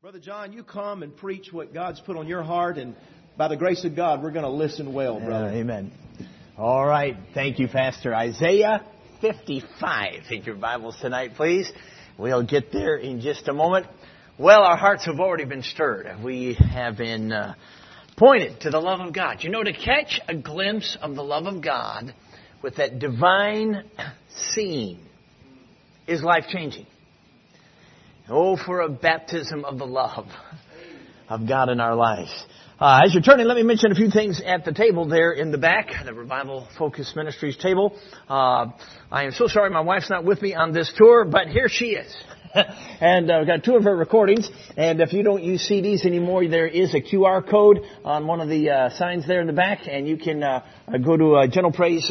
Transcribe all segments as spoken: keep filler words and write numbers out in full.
Brother John, you come and preach what God's put on your heart, and by the grace of God, we're going to listen well, brother. Uh, amen. All right. Thank you, Pastor. Isaiah fifty-five. Take your Bibles tonight, please. We'll get there in just a moment. Well, our hearts have already been stirred. We have been uh, pointed to the love of God. You know, to catch a glimpse of the love of God with that divine scene is life-changing. Oh, for a baptism of the love of God in our lives. Uh, as you're turning, let me mention a few things at the table there in the back, the Revival Focus Ministries table. Uh, I am so sorry my wife's not with me on this tour, but here she is. And uh, we've got two of her recordings. And if you don't use C Ds anymore, there is a Q R code on one of the uh, signs there in the back. And you can uh, go to uh, gentle praise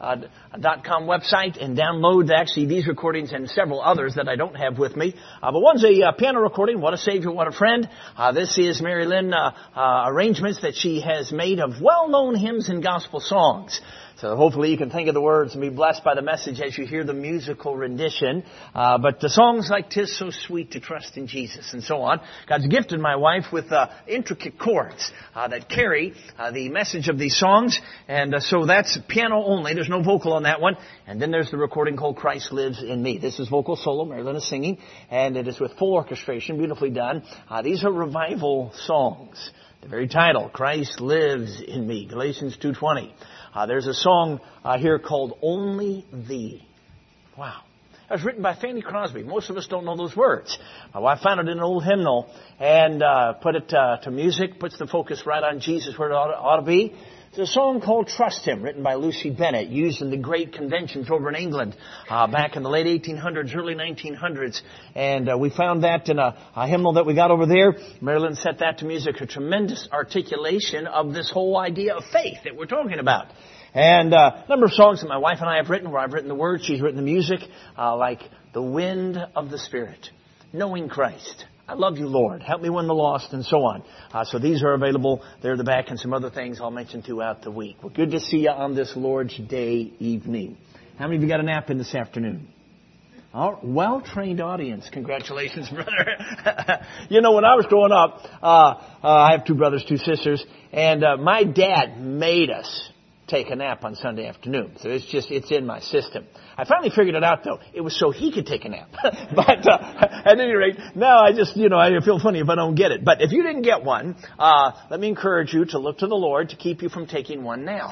dot com website and download actually these recordings and several others that I don't have with me. Uh, but one's a uh, piano recording, What a Savior, What a Friend. Uh, this is Mary Lynn uh, uh, arrangements that she has made of well-known hymns and gospel songs. So hopefully you can think of the words and be blessed by the message as you hear the musical rendition. Uh, but the songs like "'Tis So Sweet to Trust in Jesus" and so on. God's gifted my wife with uh, intricate chords uh, that carry uh, the message of these songs. And uh, so that's piano only. There's no vocal on that one. And then there's the recording called "Christ Lives in Me." This is vocal solo. Marilyn is singing. And it is with full orchestration, beautifully done. Uh, these are revival songs. The very title, "Christ Lives in Me," Galatians two twenty. Uh, there's a song uh, here called "Only Thee." Wow. That was written by Fanny Crosby. Most of us don't know those words. My wife found it in an old hymnal and uh, put it uh, to music, puts the focus right on Jesus where it ought to, ought to be. There's a song called "Trust Him," written by Lucy Bennett, used in the great conventions over in England uh, back in the late eighteen hundreds, early nineteen hundreds. And uh, we found that in a, a hymnal that we got over there. Marilyn set that to music, a tremendous articulation of this whole idea of faith that we're talking about. And uh, a number of songs that my wife and I have written, where I've written the words, she's written the music, uh, like "The Wind of the Spirit," "Knowing Christ," "I Love You, Lord," "Help Me Win the Lost," and so on. Uh, so these are available there in the back, and some other things I'll mention throughout the week. Well, good to see you on this Lord's Day evening. How many of you got a nap in this afternoon? Oh, well-trained audience. Congratulations, brother. You know, when I was growing up, uh, uh, I have two brothers, two sisters, and uh, my dad made us take a nap on Sunday afternoon. So it's just, it's in my system. I finally figured it out, though. It was so he could take a nap. But uh, at any rate, now I just, you know, I feel funny if I don't get it. But if you didn't get one, uh, let me encourage you to look to the Lord to keep you from taking one now.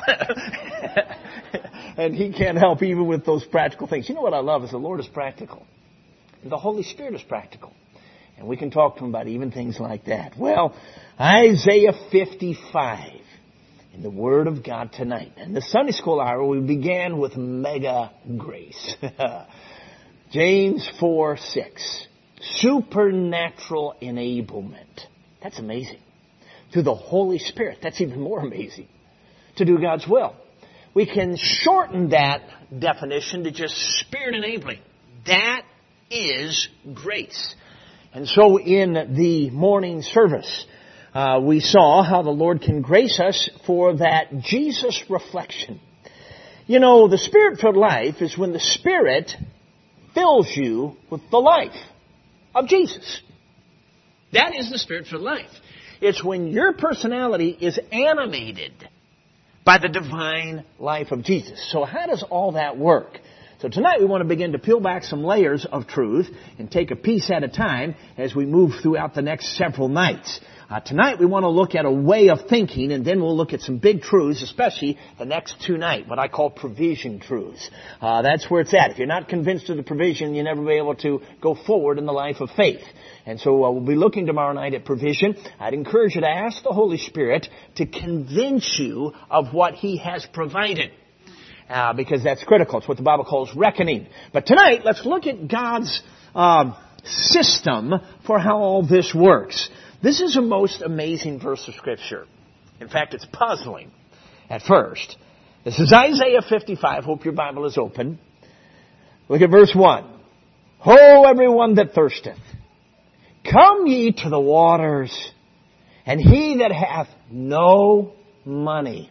And He can't help even with those practical things. You know what I love is the Lord is practical. The Holy Spirit is practical. And we can talk to Him about even things like that. Well, Isaiah fifty-five. In the Word of God tonight. And the Sunday School hour, we began with mega grace. James four six. Supernatural enablement. That's amazing. Through the Holy Spirit. That's even more amazing. To do God's will. We can shorten that definition to just Spirit enabling. That is grace. And so in the morning service, Uh, we saw how the Lord can grace us for that Jesus reflection. You know, the Spirit-filled life is when the Spirit fills you with the life of Jesus. That is the Spirit-filled life. It's when your personality is animated by the divine life of Jesus. So how does all that work? So tonight we want to begin to peel back some layers of truth and take a piece at a time as we move throughout the next several nights. Uh, tonight we want to look at a way of thinking, and then we'll look at some big truths, especially the next two nights, what I call provision truths. Uh, that's where it's at. If you're not convinced of the provision, you'll never be able to go forward in the life of faith. And so uh, we'll be looking tomorrow night at provision. I'd encourage you to ask the Holy Spirit to convince you of what He has provided. Uh, because that's critical. It's what the Bible calls reckoning. But tonight, let's look at God's uh, system for how all this works. This is a most amazing verse of Scripture. In fact, it's puzzling at first. This is Isaiah fifty-five. Hope your Bible is open. Look at verse one. Ho, everyone that thirsteth, come ye to the waters, and he that hath no money,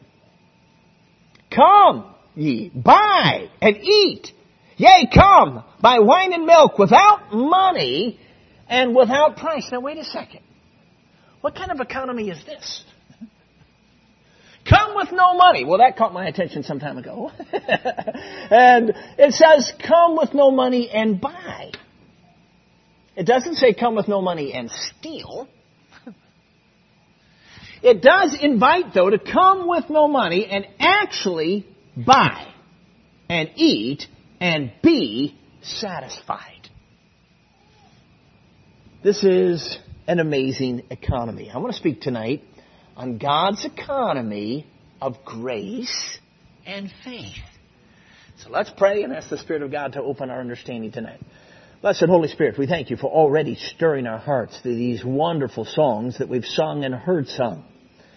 come ye, buy and eat. Yea, come, buy wine and milk without money and without price. Now, wait a second. What kind of economy is this? Come with no money. Well, that caught my attention some time ago. And it says, come with no money and buy. It doesn't say come with no money and steal. It does invite, though, to come with no money and actually buy and eat and be satisfied. This is an amazing economy. I want to speak tonight on God's economy of grace and faith. So let's pray and ask the Spirit of God to open our understanding tonight. Blessed Holy Spirit, we thank you for already stirring our hearts through these wonderful songs that we've sung and heard sung.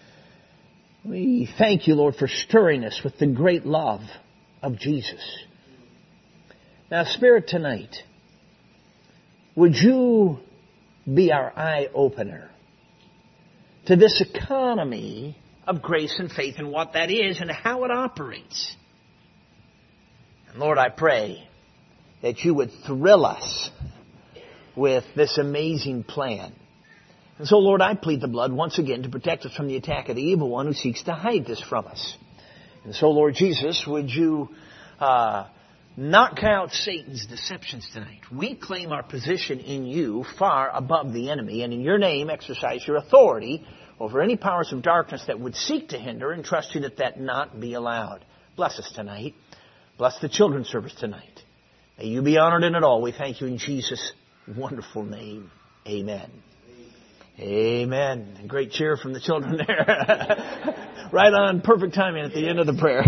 We thank you, Lord, for stirring us with the great love of Jesus. Now, Spirit, tonight, would you be our eye-opener to this economy of grace and faith and what that is and how it operates. And Lord, I pray that you would thrill us with this amazing plan. And so, Lord, I plead the blood once again to protect us from the attack of the evil one who seeks to hide this from us. And so, Lord Jesus, would you uh, knock out Satan's deceptions tonight? We claim our position in you far above the enemy, and in your name exercise your authority over any powers of darkness that would seek to hinder, and trust you that that not be allowed. Bless us tonight. Bless the children's service tonight. May you be honored in it all. We thank you in Jesus' wonderful name. Amen. Amen. Great cheer from the children there. Right on, perfect timing at the end of the prayer.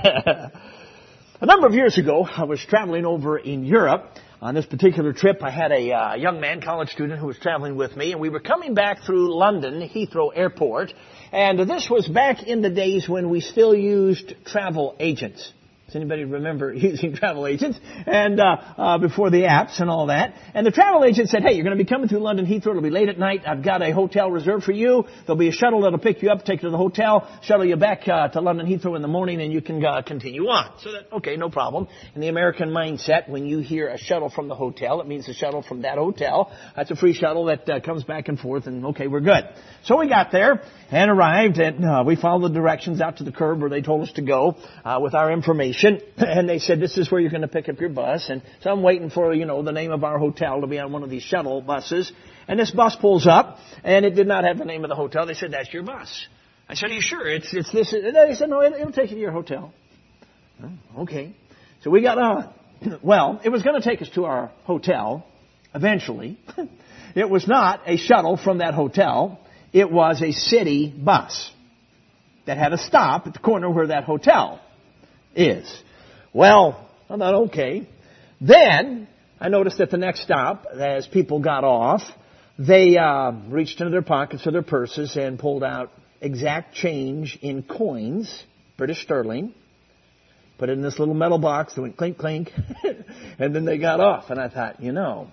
A number of years ago, I was traveling over in Europe. On this particular trip, I had a uh, young man, college student, who was traveling with me, and we were coming back through London, Heathrow Airport, and this was back in the days when we still used travel agents. Does anybody remember using travel agents? And uh, uh before the apps and all that. And the travel agent said, hey, you're going to be coming through London Heathrow. It'll be late at night. I've got a hotel reserved for you. There'll be a shuttle that'll pick you up, take you to the hotel, shuttle you back uh, to London Heathrow in the morning, and you can uh, continue on. So that, okay, no problem. In the American mindset, when you hear a shuttle from the hotel, it means a shuttle from that hotel. That's a free shuttle that uh, comes back and forth, and okay, we're good. So we got there and arrived, and uh, we followed the directions out to the curb where they told us to go uh, with our information. And they said, this is where you're going to pick up your bus. And so I'm waiting for, you know, the name of our hotel to be on one of these shuttle buses. And this bus pulls up, and it did not have the name of the hotel. They said, that's your bus. I said, are you sure? It's it's this. They said, no, it'll, it'll take you to your hotel. Oh, okay. So we got on. Well, it was going to take us to our hotel eventually. It was not a shuttle from that hotel. It was a city bus that had a stop at the corner where that hotel is. Well, I thought, okay. Then I noticed at the next stop, as people got off, they uh, reached into their pockets or their purses and pulled out exact change in coins, British sterling, put it in this little metal box that went clink, clink, and then they got off. And I thought, you know,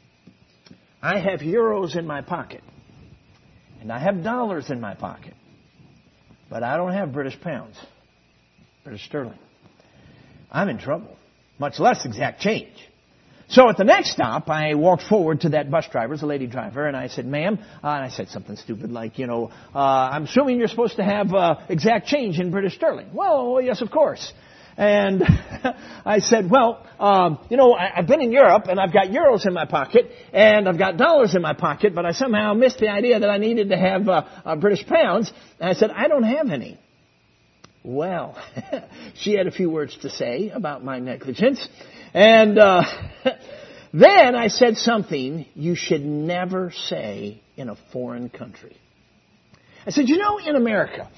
I have euros in my pocket, and I have dollars in my pocket, but I don't have British pounds, British sterling. I'm in trouble, much less exact change. So at the next stop, I walked forward to that bus driver, the lady driver, and I said, ma'am, uh, and I said something stupid like, you know, uh, I'm assuming you're supposed to have uh, exact change in British sterling. Well, yes, of course. And I said, well, um, you know, I, I've been in Europe, and I've got euros in my pocket, and I've got dollars in my pocket, but I somehow missed the idea that I needed to have uh, uh, British pounds. And I said, I don't have any. Well, she had a few words to say about my negligence. And uh, then I said something you should never say in a foreign country. I said, you know, in America,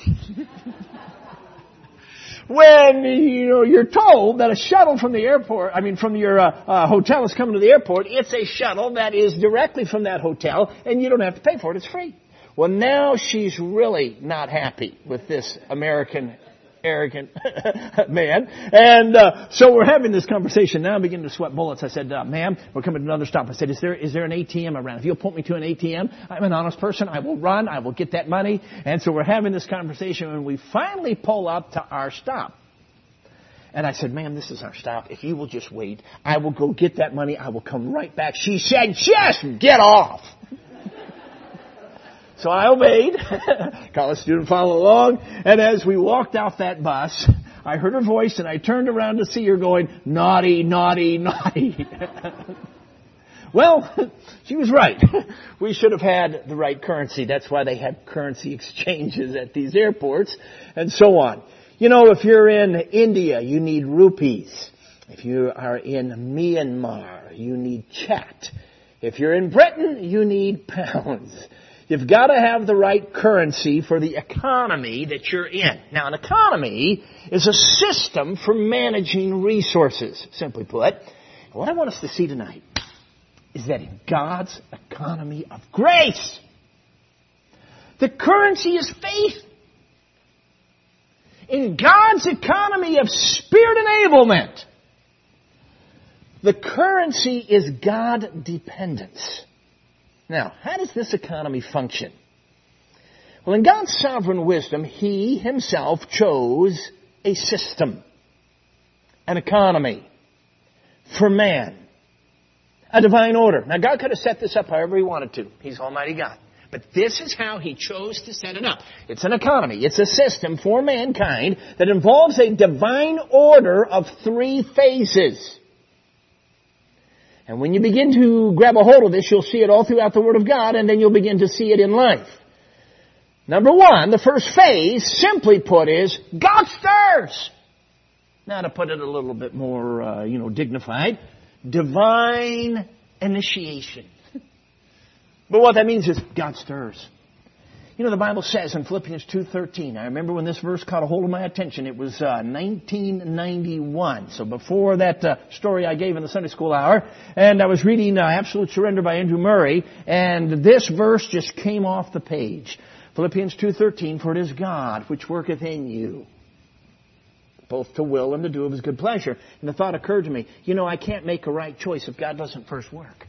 when, you know, you're told that a shuttle from the airport, I mean, from your uh, uh, hotel is coming to the airport, it's a shuttle that is directly from that hotel, and you don't have to pay for it. It's free. Well, now she's really not happy with this American arrogant man. And uh, so we're having this conversation. Now I'm beginning to sweat bullets. I said, uh, ma'am, we're coming to another stop. I said, is there is there an A T M around? If you'll point me to an A T M, I'm an honest person. I will run. I will get that money. And so we're having this conversation, and we finally pull up to our stop. And I said, ma'am, this is our stop. If you will just wait, I will go get that money. I will come right back. She said, just get off. So I obeyed. College student followed along. And as we walked off that bus, I heard her voice and I turned around to see her going, naughty, naughty, naughty. Well, she was right. We should have had the right currency. That's why they have currency exchanges at these airports and so on. You know, if you're in India, you need rupees. If you are in Myanmar, you need kyat. If you're in Britain, you need pounds. You've got to have the right currency for the economy that you're in. Now, an economy is a system for managing resources, simply put. What I want us to see tonight is that in God's economy of grace, the currency is faith. In God's economy of spirit enablement, the currency is God dependence. Now, how does this economy function? Well, in God's sovereign wisdom, He Himself chose a system, an economy for man, a divine order. Now, God could have set this up however He wanted to. He's Almighty God. But this is how He chose to set it up. It's an economy. It's a system for mankind that involves a divine order of three phases. And when you begin to grab a hold of this, you'll see it all throughout the Word of God, and then you'll begin to see it in life. Number one, the first phase, simply put, is God stirs. Now, to put it a little bit more, uh, you know, dignified, divine initiation. But what that means is God stirs. You know, the Bible says in Philippians two thirteen, I remember when this verse caught a hold of my attention, it was uh, nineteen ninety-one. So before that uh, story I gave in the Sunday school hour, and I was reading uh, Absolute Surrender by Andrew Murray, and this verse just came off the page. Philippians two thirteen, for it is God which worketh in you, both to will and to do of His good pleasure. And the thought occurred to me, you know, I can't make a right choice if God doesn't first work.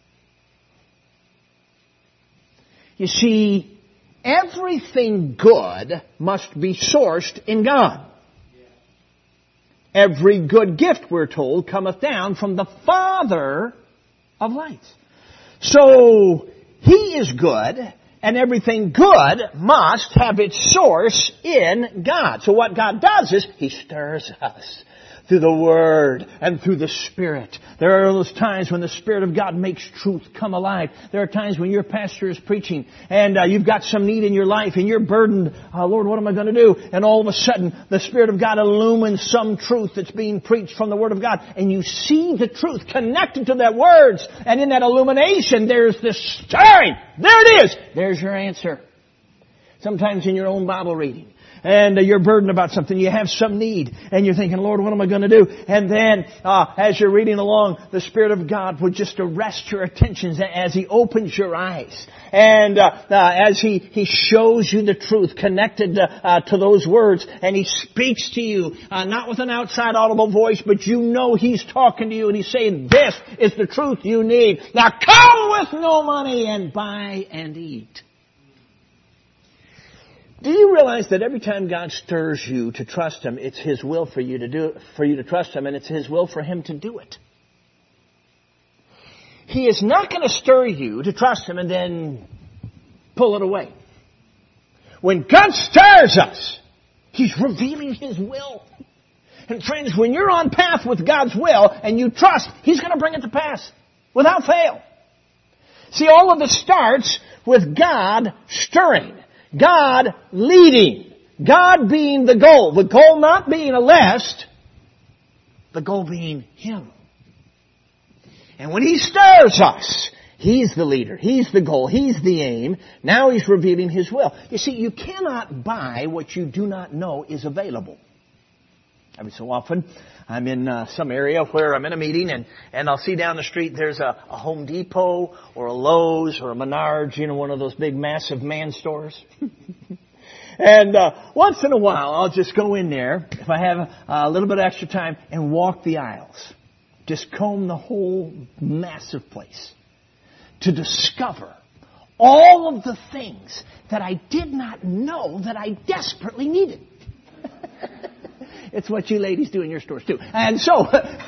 You see, everything good must be sourced in God. Every good gift, we're told, cometh down from the Father of lights. So, He is good, and everything good must have its source in God. So what God does is, He stirs us through the Word and through the Spirit. There are those times when the Spirit of God makes truth come alive. There are times when your pastor is preaching and uh, you've got some need in your life and you're burdened, uh, Lord, what am I going to do? And all of a sudden, the Spirit of God illumines some truth that's being preached from the Word of God. And you see the truth connected to that words. And in that illumination, there's this stirring. There it is. There's your answer. Sometimes in your own Bible reading. And uh, you're burdened about something. You have some need. And you're thinking, Lord, what am I going to do? And then, uh, as you're reading along, the Spirit of God would just arrest your attention as He opens your eyes. And uh, uh, as He, He shows you the truth connected uh, uh, to those words. And He speaks to you, uh, not with an outside audible voice, but you know He's talking to you. And He's saying, this is the truth you need. Now come with no money and buy and eat. Do you realize that every time God stirs you to trust Him, it's His will for you to do, for you to trust Him, and it's His will for Him to do it? He is not going to stir you to trust Him and then pull it away. When God stirs us, He's revealing His will. And friends, when you're on path with God's will and you trust, He's going to bring it to pass without fail. See, all of this starts with God stirring. God leading. God being the goal. The goal not being a list. The goal being Him. And when He stirs us, He's the leader. He's the goal. He's the aim. Now He's revealing His will. You see, you cannot buy what you do not know is available. Every so often, I'm in uh, some area where I'm in a meeting and, and I'll see down the street there's a, a Home Depot or a Lowe's or a Menards, you know, one of those big massive man stores. And uh, once in a while, I'll just go in there, if I have a, a little bit of extra time, and walk the aisles. Just comb the whole massive place to discover all of the things that I did not know that I desperately needed. It's what you ladies do in your stores too. And so,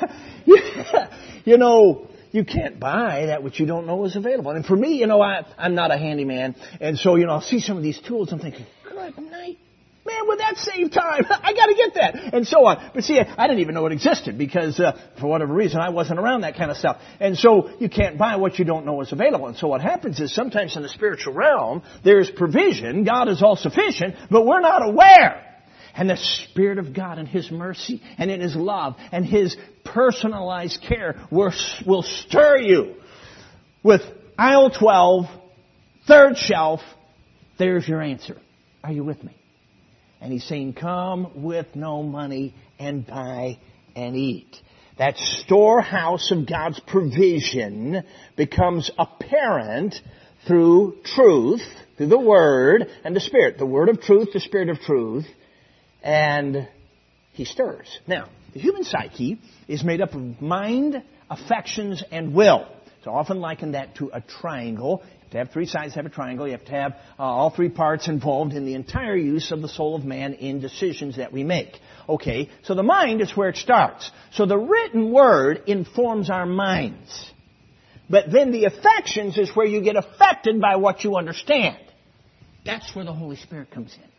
you know, you can't buy that which you don't know is available. And for me, you know, I, I'm not a handyman. And so, you know, I'll see some of these tools. I'm thinking, good night. Man, would that save time? I got to get that. And so on. But see, I didn't even know it existed because uh, for whatever reason, I wasn't around that kind of stuff. And so you can't buy what you don't know is available. And so what happens is sometimes in the spiritual realm, there's provision. God is all sufficient, but we're not aware. And the Spirit of God and His mercy and in His love and His personalized care will, will stir you with aisle twelve, third shelf. There's your answer. Are you with me? And He's saying, come with no money and buy and eat. That storehouse of God's provision becomes apparent through truth, through the Word and the Spirit. The Word of truth, the Spirit of truth. And He stirs. Now, the human psyche is made up of mind, affections, and will. It's often likened that to a triangle. You have to have three sides to have a triangle. You have to have uh, all three parts involved in the entire use of the soul of man in decisions that we make. Okay, so the mind is where it starts. So the written word informs our minds. But then the affections is where you get affected by what you understand. That's where the Holy Spirit comes in.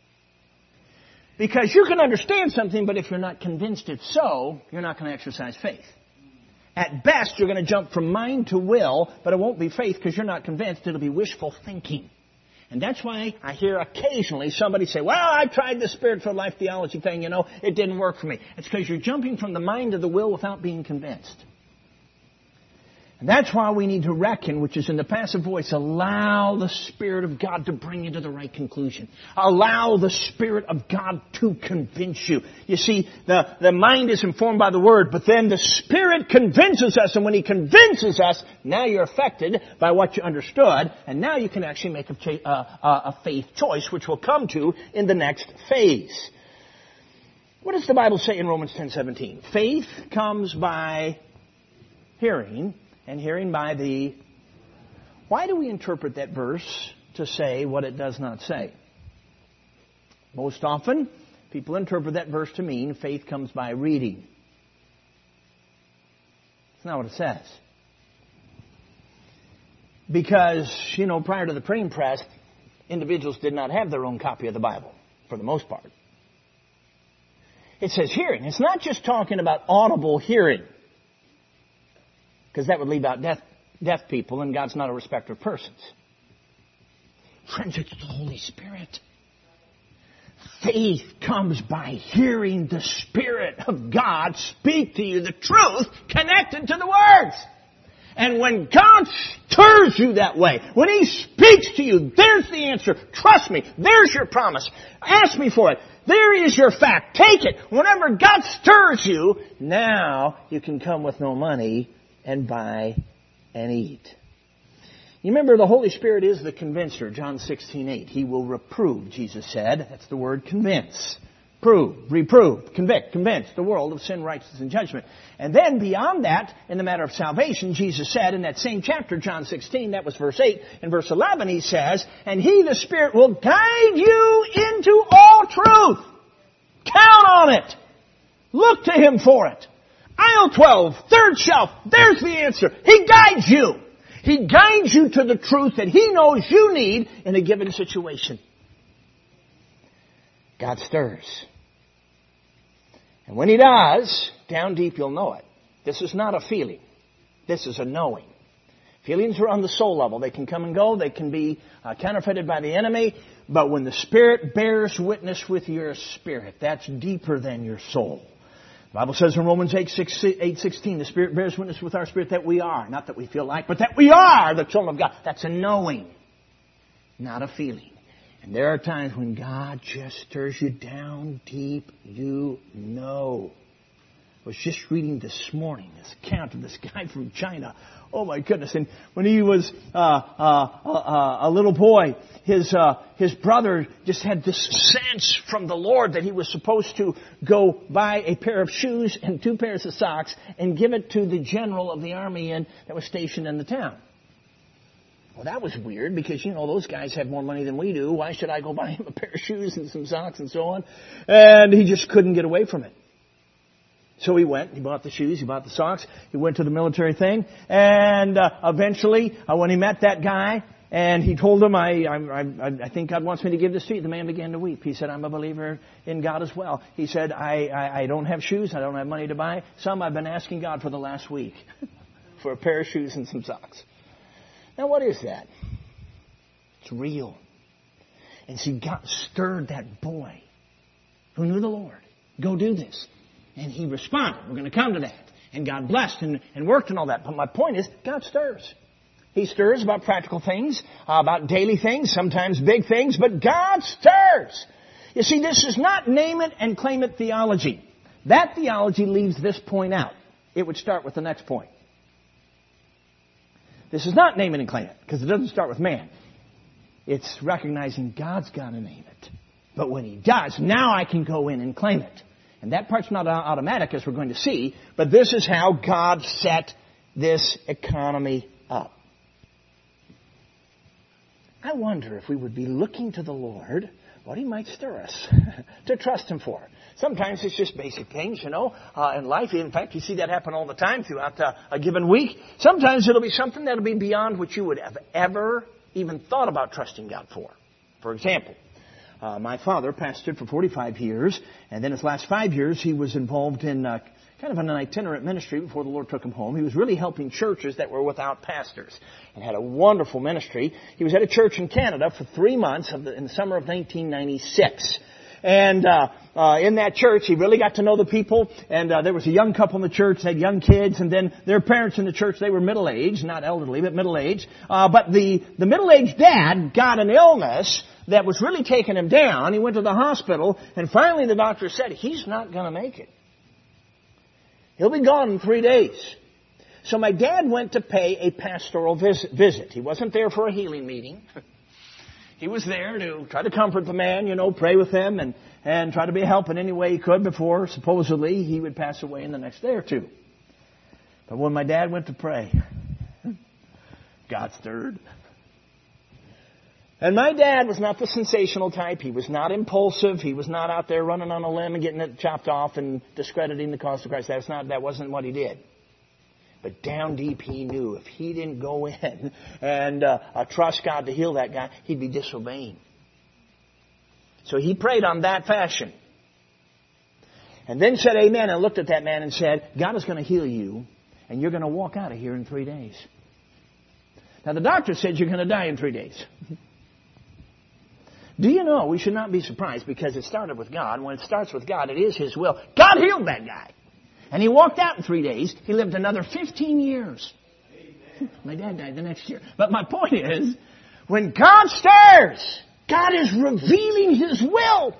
Because you can understand something, but if you're not convinced it's so, you're not going to exercise faith. At best, you're going to jump from mind to will, but it won't be faith because you're not convinced. It'll be wishful thinking. And that's why I hear occasionally somebody say, well, I tried the Spirit-filled life theology thing, you know, it didn't work for me. It's because you're jumping from the mind to the will without being convinced. And that's why we need to reckon, which is in the passive voice, allow the Spirit of God to bring you to the right conclusion. Allow the Spirit of God to convince you. You see, the, the mind is informed by the Word, but then the Spirit convinces us, and when He convinces us, now you're affected by what you understood, and now you can actually make a, cha- uh, a faith choice, which we'll come to in the next phase. What does the Bible say in Romans ten seventeen? Faith comes by hearing, and hearing by the... Why do we interpret that verse to say what it does not say? Most often, people interpret that verse to mean faith comes by reading. That's not what it says. Because, you know, prior to the printing press, individuals did not have their own copy of the Bible, for the most part. It says hearing. It's not just talking about audible hearing, because that would leave out deaf, deaf people, and God's not a respecter of persons. Friends, it's the Holy Spirit. Faith comes by hearing the Spirit of God speak to you the truth connected to the words. And when God stirs you that way, when He speaks to you, there's the answer. Trust me, there's your promise. Ask me for it. There is your fact. Take it. Whenever God stirs you, now you can come with no money and buy and eat. You remember the Holy Spirit is the convincer, John sixteen eight. He will reprove, Jesus said. That's the word convince. Prove, reprove, convict, convince the world of sin, righteousness, and judgment. And then beyond that, in the matter of salvation, Jesus said in that same chapter, John sixteen, that was verse eight, and verse eleven He says, and He, the Spirit, will guide you into all truth. Count on it. Look to Him for it. Aisle twelve, third shelf, there's the answer. He guides you. He guides you to the truth that He knows you need in a given situation. God stirs. And when He does, down deep you'll know it. This is not a feeling. This is a knowing. Feelings are on the soul level. They can come and go. They can be uh, counterfeited by the enemy. But when the Spirit bears witness with your spirit, that's deeper than your soul. The Bible says in Romans eight sixteen, the Spirit bears witness with our spirit that we are, not that we feel like, but that we are the children of God. That's a knowing, not a feeling. And there are times when God just stirs you down deep, you know. I was just reading this morning this account of this guy from China. Oh my goodness. And when he was uh, uh, uh, a little boy, his uh, his brother just had this sense from the Lord that he was supposed to go buy a pair of shoes and two pairs of socks and give it to the general of the army in, that was stationed in the town. Well, that was weird because, you know, those guys have more money than we do. Why should I go buy him a pair of shoes and some socks and so on? And he just couldn't get away from it. So he went, he bought the shoes, he bought the socks, he went to the military thing, and uh, eventually, uh, when he met that guy, and he told him, I, I, I, I think God wants me to give this to you, the man began to weep. He said, I'm a believer in God as well. He said, I, I, I don't have shoes, I don't have money to buy. Some I've been asking God for the last week for a pair of shoes and some socks. Now what is that? It's real. And see, God stirred that boy who knew the Lord. Go do this. And he responded. We're going to come to that. And God blessed and, and worked and all that. But my point is, God stirs. He stirs about practical things, uh, about daily things, sometimes big things, but God stirs. You see, this is not name it and claim it theology. That theology leaves this point out. It would start with the next point. This is not name it and claim it, because it doesn't start with man. It's recognizing God's got to name it. But when He does, now I can go in and claim it. And that part's not automatic, as we're going to see, but this is how God set this economy up. I wonder if we would be looking to the Lord, what He might stir us to trust Him for. Sometimes it's just basic things, you know, uh, in life. In fact, you see that happen all the time throughout uh, a given week. Sometimes it'll be something that'll be beyond what you would have ever even thought about trusting God for. For example, Uh, my father pastored for forty-five years, and then his last five years he was involved in uh, kind of an itinerant ministry before the Lord took him home. He was really helping churches that were without pastors and had a wonderful ministry. He was at a church in Canada for three months of the, in the summer of nineteen ninety-six. And uh, uh, in that church, he really got to know the people. And uh, there was a young couple in the church. They had young kids. And then their parents in the church, they were middle-aged, not elderly, but middle-aged. Uh, but the, the middle-aged dad got an illness that was really taking him down. He went to the hospital. And finally the doctor said, he's not going to make it. He'll be gone in three days. So my dad went to pay a pastoral visit. He wasn't there for a healing meeting. He was there to try to comfort the man, you know, pray with him and, and try to be a help in any way he could before, supposedly, he would pass away in the next day or two. But when my dad went to pray, God stirred. And my dad was not the sensational type. He was not impulsive. He was not out there running on a limb and getting it chopped off and discrediting the cause of Christ. That's not, that wasn't what he did. But down deep he knew if he didn't go in and uh, uh, trust God to heal that guy, he'd be disobeying. So he prayed on that fashion. And then said amen and looked at that man and said, God is going to heal you and you're going to walk out of here in three days. Now the doctor said you're going to die in three days. Do you know, we should not be surprised because it started with God. When it starts with God, it is His will. God healed that guy. And he walked out in three days. He lived another fifteen years. Amen. My dad died the next year. But my point is, when God stirs, God is revealing His will.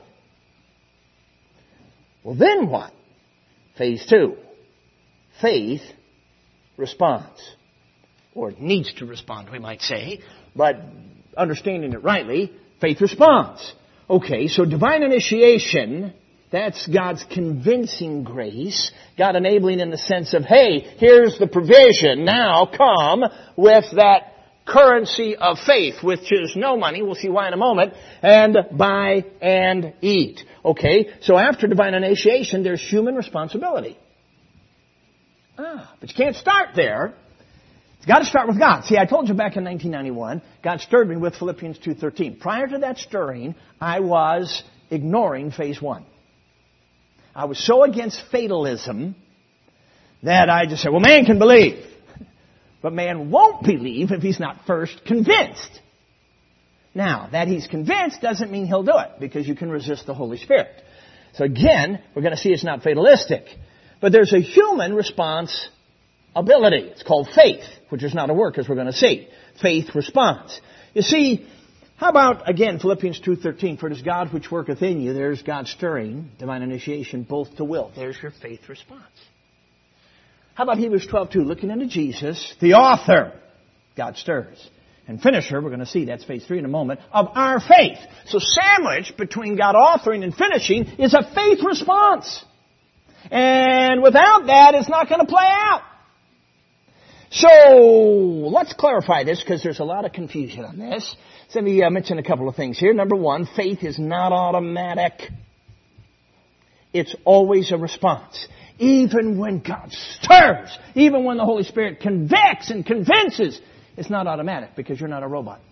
Well, then what? Phase two. Faith responds. Or needs to respond, we might say. But understanding it rightly, faith responds. Okay, so divine initiation, that's God's convincing grace. God enabling in the sense of, hey, here's the provision. Now come with that currency of faith, which is no money. We'll see why in a moment. And buy and eat. Okay, so after divine initiation, there's human responsibility. Ah, but you can't start there. It's got to start with God. See, I told you back in nineteen ninety-one, God stirred me with Philippians two thirteen. Prior to that stirring, I was ignoring phase one. I was so against fatalism that I just said, well, man can believe. But man won't believe if he's not first convinced. Now, that he's convinced doesn't mean he'll do it, because you can resist the Holy Spirit. So again, we're going to see it's not fatalistic. But there's a human response ability. It's called faith, which is not a work, as we're going to see. Faith responds. You see, how about, again, Philippians two thirteen, for it is God which worketh in you. There's God stirring, divine initiation, both to will. There's your faith response. How about Hebrews twelve two, looking into Jesus, the author, God stirs. And finisher, we're going to see, that's phase three in a moment, of our faith. So sandwiched between God authoring and finishing is a faith response. And without that, it's not going to play out. So, let's clarify this because there's a lot of confusion on this. So let me uh, mention a couple of things here. Number one, faith is not automatic. It's always a response. Even when God stirs, even when the Holy Spirit convicts and convinces, it's not automatic because you're not a robot.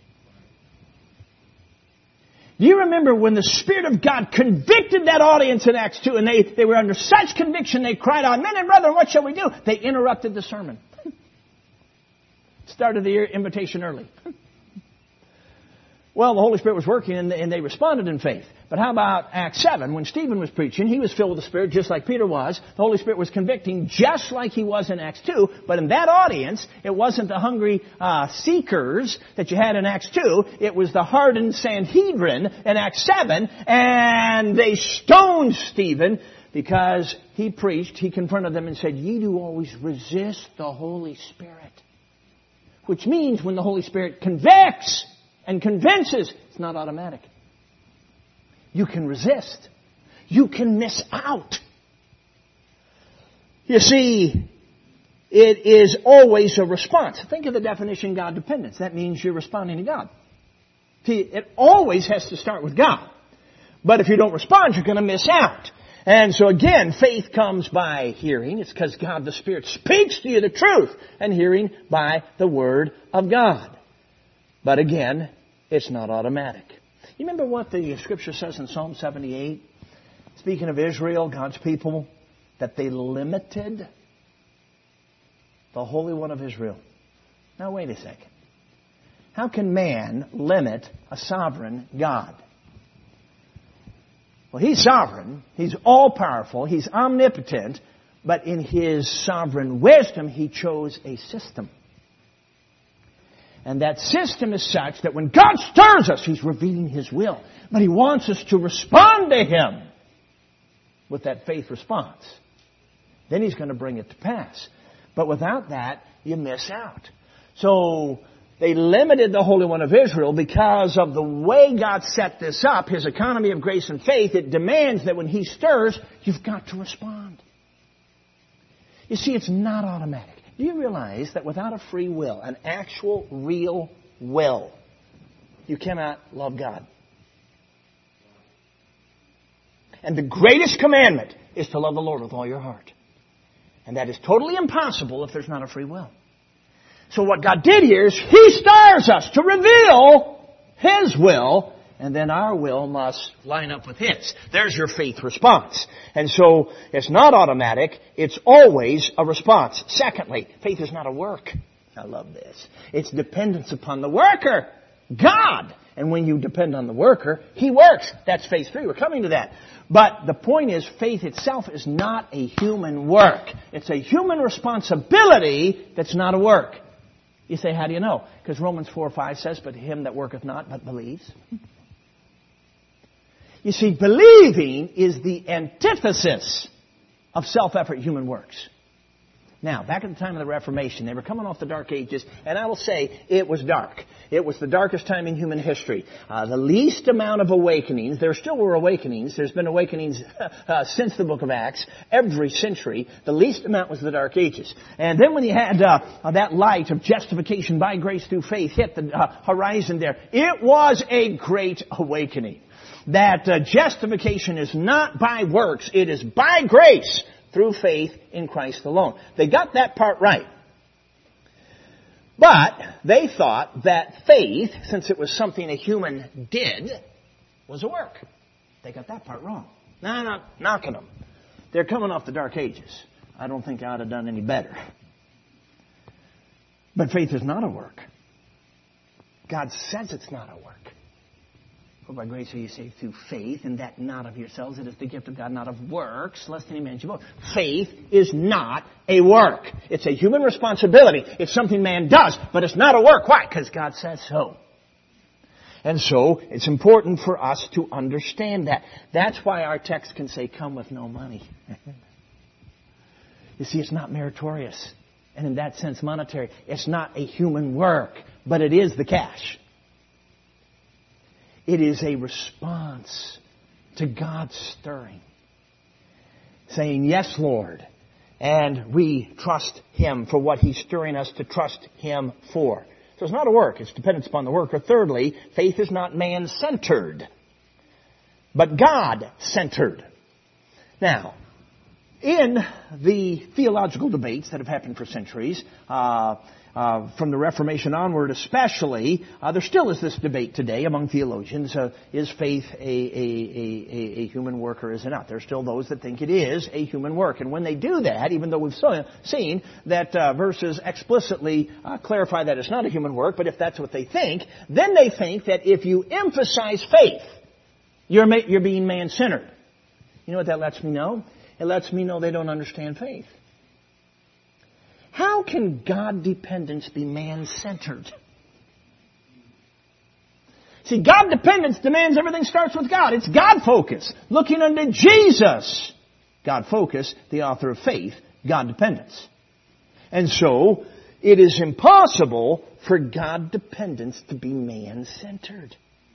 Do you remember when the Spirit of God convicted that audience in Acts two and they, they were under such conviction they cried out, "Men and brethren, what shall we do?" They interrupted the sermon. Started the invitation early. Well, the Holy Spirit was working and they, and they responded in faith. But how about Acts seven? When Stephen was preaching, he was filled with the Spirit just like Peter was. The Holy Spirit was convicting just like he was in Acts two. But in that audience, it wasn't the hungry uh, seekers that you had in Acts two. It was the hardened Sanhedrin in Acts seven. And they stoned Stephen because he preached. He confronted them and said, "Ye do always resist the Holy Spirit." Which means when the Holy Spirit convicts and convinces, it's not automatic. You can resist. You can miss out. You see, it is always a response. Think of the definition God dependence. That means you're responding to God. See, it always has to start with God. But if you don't respond, you're going to miss out. And so again, faith comes by hearing. It's because God the Spirit speaks to you the truth. And hearing by the Word of God. But again, it's not automatic. You remember what the Scripture says in Psalm seventy-eight? Speaking of Israel, God's people, that they limited the Holy One of Israel. Now wait a second. How can man limit a sovereign God? Well, He's sovereign. He's all-powerful. He's omnipotent. But in His sovereign wisdom, He chose a system. And that system is such that when God stirs us, He's revealing His will. But He wants us to respond to Him with that faith response. Then He's going to bring it to pass. But without that, you miss out. So they limited the Holy One of Israel because of the way God set this up, His economy of grace and faith. It demands that when He stirs, you've got to respond. You see, it's not automatic. Do you realize that without a free will, an actual, real will, you cannot love God? And the greatest commandment is to love the Lord with all your heart. And that is totally impossible if there's not a free will. So what God did here is He stirs us to reveal His will, and then our will must line up with His. There's your faith response. And so it's not automatic. It's always a response. Secondly, faith is not a work. I love this. It's dependence upon the worker, God. And when you depend on the worker, He works. That's phase three. We're coming to that. But the point is, faith itself is not a human work. It's a human responsibility that's not a work. You say, how do you know? Because Romans four five says, "But him that worketh not, but believes." You see, believing is the antithesis of self-effort human works. Now, back at the time of the Reformation, they were coming off the Dark Ages, and I will say it was dark. It was the darkest time in human history. Uh, the least amount of awakenings. There still were awakenings. There's been awakenings uh, since the book of Acts, every century. The least amount was the Dark Ages. And then when you had uh, that light of justification by grace through faith hit the uh, horizon there, it was a great awakening. That uh, justification is not by works, it is by grace through faith in Christ alone. They got that part right. But they thought that faith, since it was something a human did, was a work. They got that part wrong. Now, I'm not knocking them. They're coming off the Dark Ages. I don't think I would have done any better. But faith is not a work. God says it's not a work. For by grace are you saved through faith, and that not of yourselves. It is the gift of God, not of works, lest any man should boast. Faith is not a work. It's a human responsibility. It's something man does, but it's not a work. Why? Because God says so. And so, it's important for us to understand that. That's why our text can say, "Come with no money." You see, it's not meritorious. And in that sense, monetary. It's not a human work, but it is the cash. It is a response to God's stirring. Saying, "Yes, Lord, And we trust Him for what He's stirring us to trust Him for. So it's not a work. It's dependence upon the work. Or thirdly, faith is not man-centered, but God-centered. Now, in the theological debates that have happened for centuries, uh, uh, from the Reformation onward especially, uh, there still is this debate today among theologians. Uh, is faith a, a, a, a human work or is it not? There are still those that think it is a human work. And when they do that, even though we've so, seen that uh, verses explicitly uh, clarify that it's not a human work, but if that's what they think, then they think that if you emphasize faith, you're, ma- you're being man-centered. You know what that lets me know? It lets me know they don't understand faith. How can God dependence be man-centered? See, God dependence demands everything starts with God. It's God focus, looking unto Jesus. God focus, the author of faith, God dependence. And so, it is impossible for God dependence to be man-centered.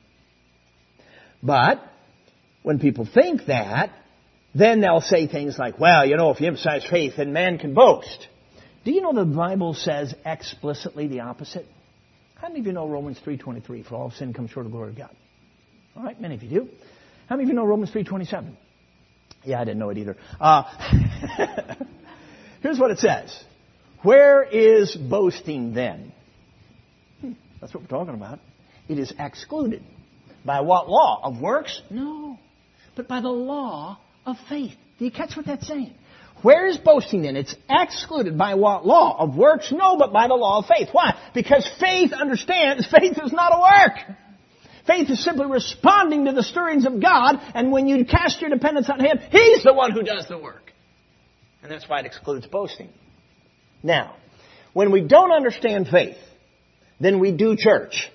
But, when people think that, then they'll say things like, well, you know, if you emphasize faith, then man can boast. Do you know the Bible says explicitly the opposite? How many of you know Romans three twenty-three, for all sin comes short of the glory of God? All right, many of you do. How many of you know Romans three twenty-seven? Yeah, I didn't know it either. Uh, here's what it says. Where is boasting then? Hmm, that's what we're talking about. It is excluded. By what law? Of works? No. But by the law of faith. Do you catch what that's saying? Where is boasting then? It's excluded by what law? Of works? No, but by the law of faith. Why? Because faith understands faith is not a work. Faith is simply responding to the stirrings of God, and when you cast your dependence on Him, He's the one who does the work. And that's why it excludes boasting. Now, when we don't understand faith, then we do church.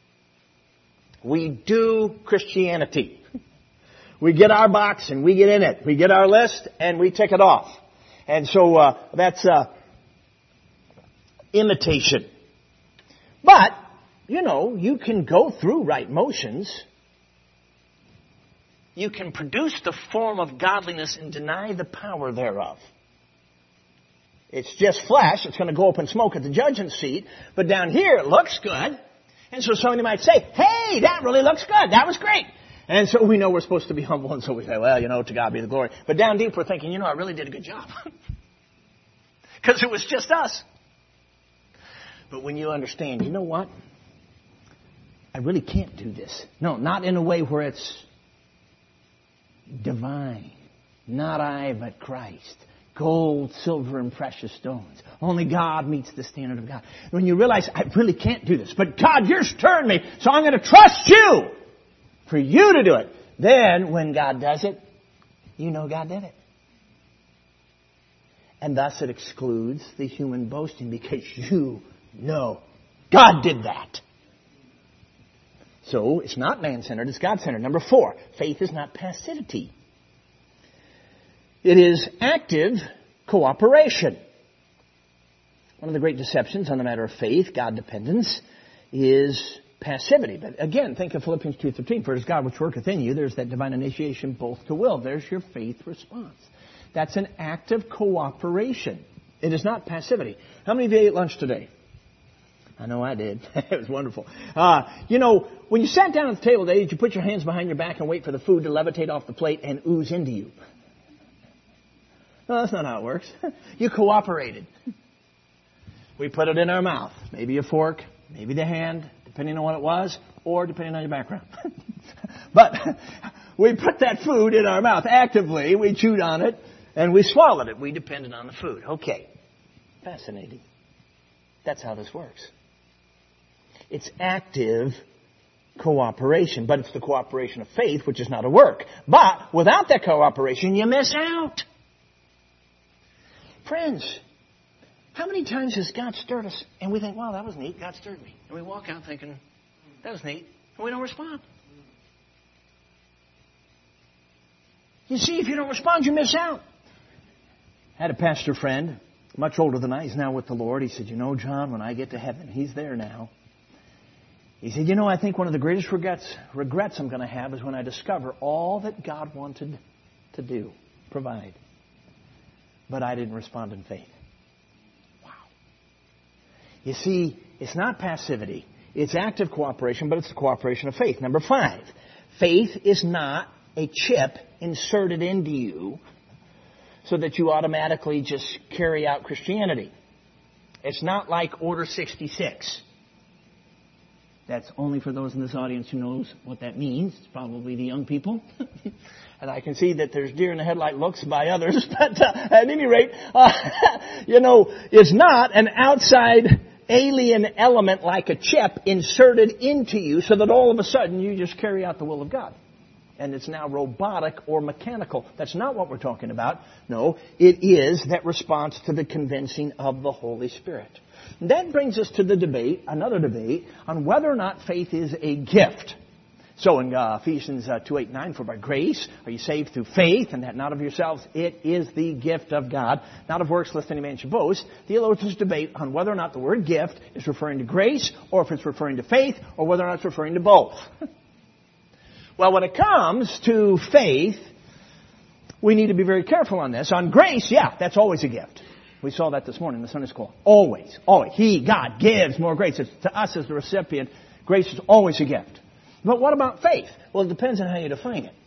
We do Christianity. We get our box and we get in it. We get our list and we tick it off. And so uh, that's uh, imitation. But, you know, you can go through right motions. You can produce the form of godliness and deny the power thereof. It's just flesh. It's going to go up in smoke at the judgment seat. But down here it looks good. And so somebody might say, hey, that really looks good. That was great. And so we know we're supposed to be humble, and so we say, well, you know, to God be the glory. But down deep we're thinking, you know, I really did a good job. Because it was just us. But when you understand, you know what? I really can't do this. No, not in a way where it's divine. Not I, but Christ. Gold, silver, and precious stones. Only God meets the standard of God. When you realize, I really can't do this, but God, you're stirring me, so I'm going to trust you for you to do it. Then, when God does it, you know God did it. And thus it excludes the human boasting because you know God did that. So, it's not man-centered, it's God-centered. Number four, faith is not passivity. It is active cooperation. One of the great deceptions on the matter of faith, God dependence, is passivity. But again, think of Philippians two thirteen. For it is God which worketh in you. There's that divine initiation both to will. There's your faith response. That's an active cooperation. It is not passivity. How many of you ate lunch today? I know I did. It was wonderful. Uh, you know, when you sat down at the table today, did you put your hands behind your back and wait for the food to levitate off the plate and ooze into you? No, that's not how it works. You cooperated. We put it in our mouth. Maybe a fork, maybe the hand, depending on what it was, or depending on your background. But we put that food in our mouth actively. We chewed on it, and we swallowed it. We depended on the food. Okay. Fascinating. That's how this works. It's active cooperation, but it's the cooperation of faith, which is not a work. But without that cooperation, you miss out. Friends, how many times has God stirred us and we think, wow, that was neat, God stirred me. And we walk out thinking, that was neat, and we don't respond. You see, if you don't respond, you miss out. I had a pastor friend, much older than I, he's now with the Lord. He said, you know, John, when I get to heaven, he's there now. He said, you know, I think one of the greatest regrets, regrets I'm going to have is when I discover all that God wanted to do, provide. but I didn't respond in faith. Wow. You see, it's not passivity. It's active cooperation, but it's the cooperation of faith. Number five, faith is not a chip inserted into you so that you automatically just carry out Christianity. It's not like Order sixty-six. That's only for those in this audience who knows what that means. It's probably the young people. And I can see that there's deer in the headlight looks by others. But uh, at any rate, uh, you know, it's not an outside alien element like a chip inserted into you so that all of a sudden you just carry out the will of God. And it's now robotic or mechanical. That's not what we're talking about. No, it is that response to the convincing of the Holy Spirit. And that brings us to the debate, another debate, on whether or not faith is a gift. So in uh, Ephesians uh, two, eight, nine, for by grace are you saved through faith, and that not of yourselves, it is the gift of God, not of works lest any man should boast. Theologians debate on whether or not the word gift is referring to grace, or if it's referring to faith, or whether or not it's referring to both. Well, when it comes to faith, we need to be very careful on this. On grace, yeah, that's always a gift. We saw that this morning in the Sunday school. Always, always. He, God, gives more grace. It's to us as the recipient, grace is always a gift. But what about faith? Well, it depends on how you define it.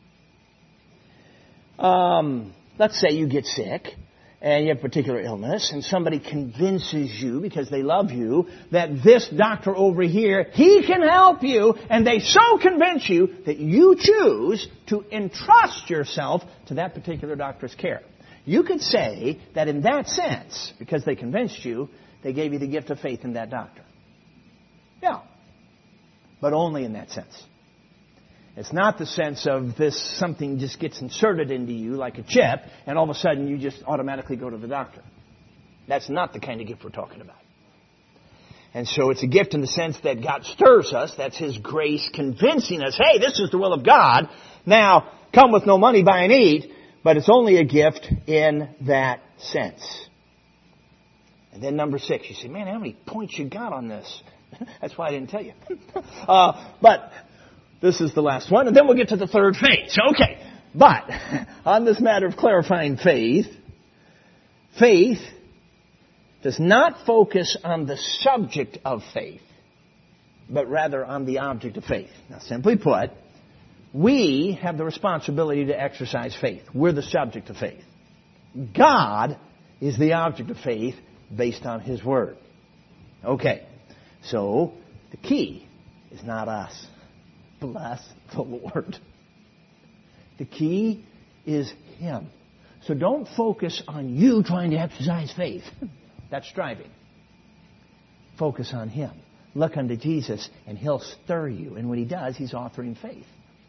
Um, let's say you get sick and you have a particular illness and somebody convinces you because they love you that this doctor over here, he can help you, and they so convince you that you choose to entrust yourself to that particular doctor's care. You could say that in that sense, because they convinced you, they gave you the gift of faith in that doctor. Yeah. But only in that sense. It's not the sense of this something just gets inserted into you like a chip, and all of a sudden you just automatically go to the doctor. That's not the kind of gift we're talking about. And so it's a gift in the sense that God stirs us. That's His grace convincing us, hey, this is the will of God. Now, come with no money, buy and eat. But it's only a gift in that sense. And then number six, you say, man, how many points you got on this? That's why I didn't tell you. uh, but this is the last one, and then we'll get to the third phase. Okay, but on this matter of clarifying faith, faith does not focus on the subject of faith, but rather on the object of faith. Now, simply put, we have the responsibility to exercise faith. We're the subject of faith. God is the object of faith based on His Word. Okay. So, the key is not us. Bless the Lord. The key is Him. So don't focus on you trying to exercise faith. That's striving. Focus on Him. Look unto Jesus and He'll stir you. And when He does, He's offering faith.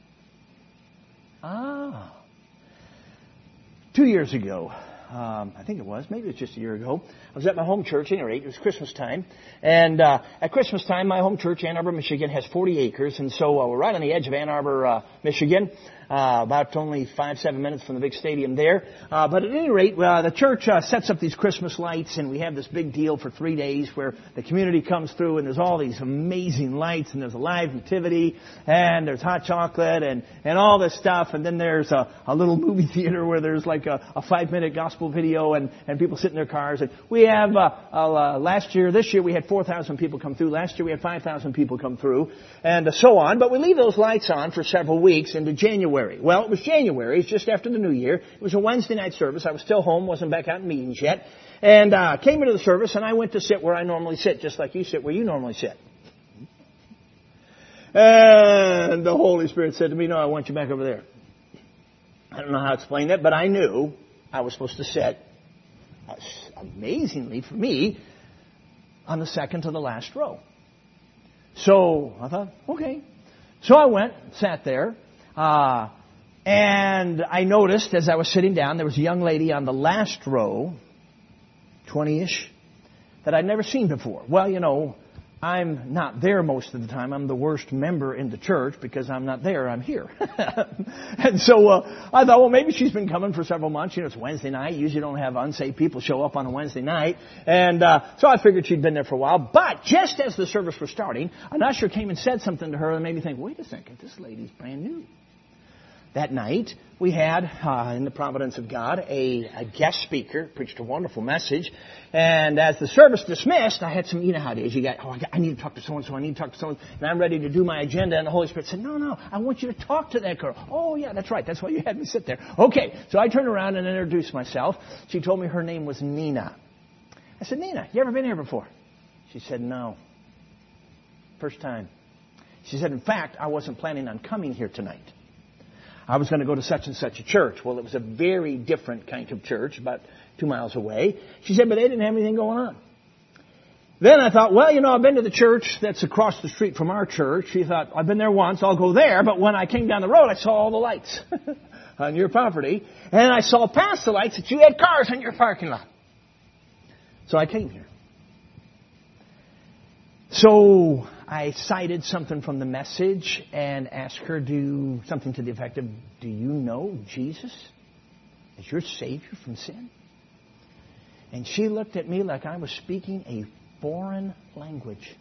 Ah. Two years ago, Um, I think it was, maybe it was just a year ago, I was at my home church, any rate, it was Christmas time. And uh, at Christmas time, my home church, Ann Arbor, Michigan, has forty acres. And so uh, we're right on the edge of Ann Arbor, uh, Michigan, uh, about only five, seven minutes from the big stadium there. Uh, but at any rate, uh, the church uh, sets up these Christmas lights, and we have this big deal for three days where the community comes through, and there's all these amazing lights, and there's a live nativity, and there's hot chocolate, and, and all this stuff. And then there's a, a little movie theater where there's like a, a five-minute gospel video, and, and people sit in their cars. And we have, uh, uh, last year, this year we had four thousand people come through. Last year we had five thousand people come through, and uh, so on. But we leave those lights on for several weeks into January. Well, it was January. It's just after the New Year. It was a Wednesday night service. I was still home, wasn't back out in meetings yet. And uh, came into the service, and I went to sit where I normally sit, just like you sit where you normally sit. And the Holy Spirit said to me, no, I want you back over there. I don't know how to explain that, but I knew I was supposed to sit, amazingly for me, on the second to the last row. So I thought, okay. So I went, sat there, uh, and I noticed as I was sitting down, there was a young lady on the last row, twenty-ish, that I'd never seen before. Well, you know, I'm not there most of the time. I'm the worst member in the church because I'm not there. I'm here. And so uh, I thought, well, maybe she's been coming for several months. You know, it's Wednesday night. Usually don't have unsaved people show up on a Wednesday night. And uh, so I figured she'd been there for a while. But just as the service was starting, an usher came and said something to her that made me think, wait a second, this lady's brand new. that night, we had, uh, in the providence of God, a, a guest speaker, preached a wonderful message. And as the service dismissed, I had some, you know how it is. You got, oh, I, got, I need to talk to so-and-so, I need to talk to someone, and I'm ready to do my agenda. And the Holy Spirit said, no, no, I want you to talk to that girl. Oh, yeah, that's right. That's why you had me sit there. Okay, so I turned around and introduced myself. She told me her name was Nina. I said, Nina, you ever been here before? She said, no. First time. She said, in fact, I wasn't planning on coming here tonight. I was going to go to such and such a church. Well, it was a very different kind of church, about two miles away. She said, but they didn't have anything going on. Then I thought, well, you know, I've been to the church that's across the street from our church. She thought, I've been there once, I'll go there. But when I came down the road, I saw all the lights on your property. And I saw past the lights that you had cars in your parking lot. So I came here. So I cited something from the message and asked her to do something to the effect of, do you know Jesus as your Savior from sin? And she looked at me like I was speaking a foreign language.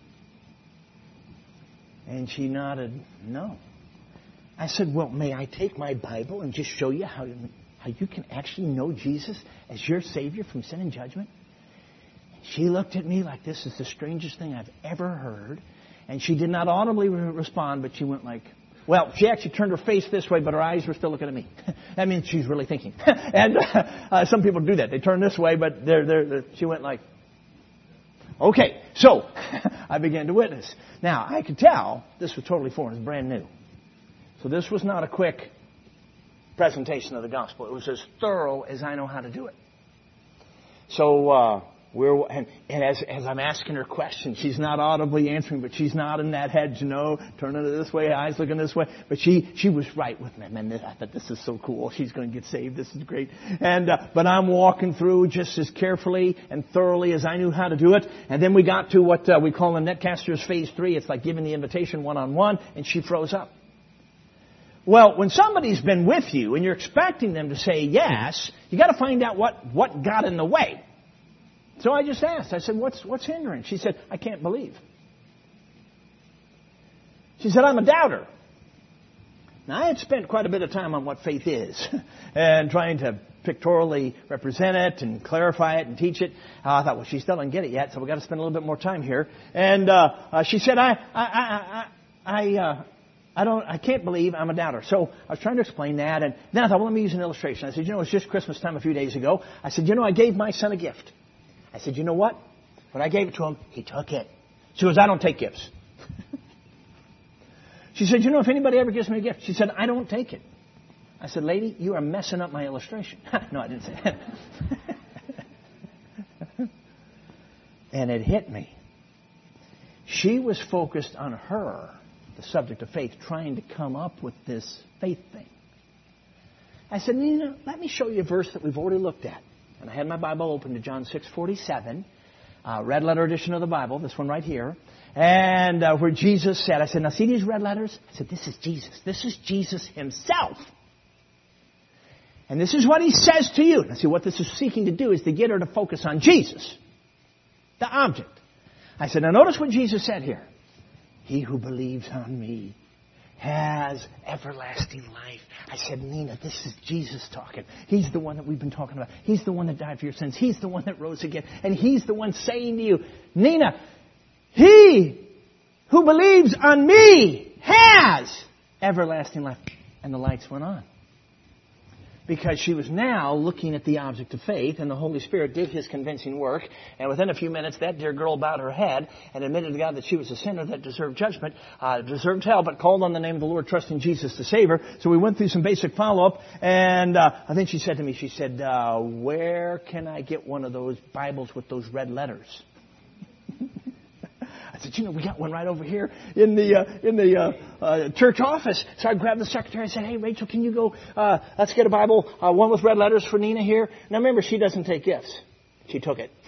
And she nodded, no. I said, well, may I take my Bible and just show you how, how you can actually know Jesus as your Savior from sin and judgment? She looked at me like this is the strangest thing I've ever heard. And she did not audibly respond, but she went like, well, she actually turned her face this way, but her eyes were still looking at me. That means she's really thinking. and uh, uh, some people do that. They turn this way, but they're, they're, they're, she went like, okay. So I began to witness. Now, I could tell this was totally foreign. It was brand new. So this was not a quick presentation of the gospel. It was as thorough as I know how to do it. So... Uh, We're, and, and as, as I'm asking her questions, she's not audibly answering, but she's nodding that head, you know, turning it this way, eyes looking this way. But she, she was right with me. Man, I thought, this is so cool. She's going to get saved. This is great. And, uh, but I'm walking through just as carefully and thoroughly as I knew how to do it. And then we got to what uh, we call in Netcasters Phase three. It's like giving the invitation one-on-one, and she froze up. Well, when somebody's been with you and you're expecting them to say yes, you got to find out what, what got in the way. So I just asked. I said, what's, what's hindering? She said, I can't believe. She said, I'm a doubter. Now, I had spent quite a bit of time on what faith is and trying to pictorially represent it and clarify it and teach it. Uh, I thought, well, she still doesn't get it yet, so we've got to spend a little bit more time here. And uh, uh, she said, I, I, I, I, I, uh, I don't, I can't believe I'm a doubter. So I was trying to explain that, and then I thought, well, let me use an illustration. I said, you know, it was just Christmas time a few days ago. I said, you know, I gave my son a gift. I said, you know what? When I gave it to him, he took it. She goes, I don't take gifts. She said, you know, if anybody ever gives me a gift, she said, I don't take it. I said, lady, you are messing up my illustration. No, I didn't say that. And it hit me. She was focused on her, the subject of faith, trying to come up with this faith thing. I said, Nina, let me show you a verse that we've already looked at. And I had my Bible open to John six forty-seven, uh, red letter edition of the Bible, this one right here. And uh, where Jesus said, I said, now see these red letters? I said, this is Jesus. This is Jesus himself. And this is what he says to you. Now see, what this is seeking to do is to get her to focus on Jesus, the object. I said, now notice what Jesus said here. He who believes on me has everlasting life. I said, Nina, this is Jesus talking. He's the one that we've been talking about. He's the one that died for your sins. He's the one that rose again. And he's the one saying to you, Nina, he who believes on me has everlasting life. And the lights went on. Because she was now looking at the object of faith, and the Holy Spirit did his convincing work. And within a few minutes, that dear girl bowed her head and admitted to God that she was a sinner that deserved judgment, uh, deserved hell, but called on the name of the Lord, trusting Jesus to save her. So we went through some basic follow-up, and uh, I think she said to me, she said, uh, where can I get one of those Bibles with those red letters? I said, you know, we got one right over here in the uh, in the uh, uh, church office. So I grabbed the secretary and said, hey, Rachel, can you go, uh, let's get a Bible, uh, one with red letters for Nina here. Now, remember, she doesn't take gifts. She took it.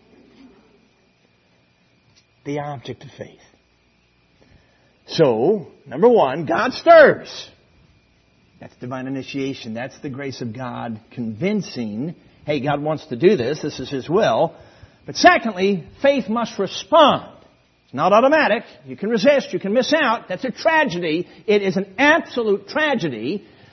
The object of faith. So, number one, God stirs. That's divine initiation. That's the grace of God convincing, hey, God wants to do this. This is his will. But secondly, faith must respond. It's not automatic. You can resist. You can miss out. That's a tragedy. It is an absolute tragedy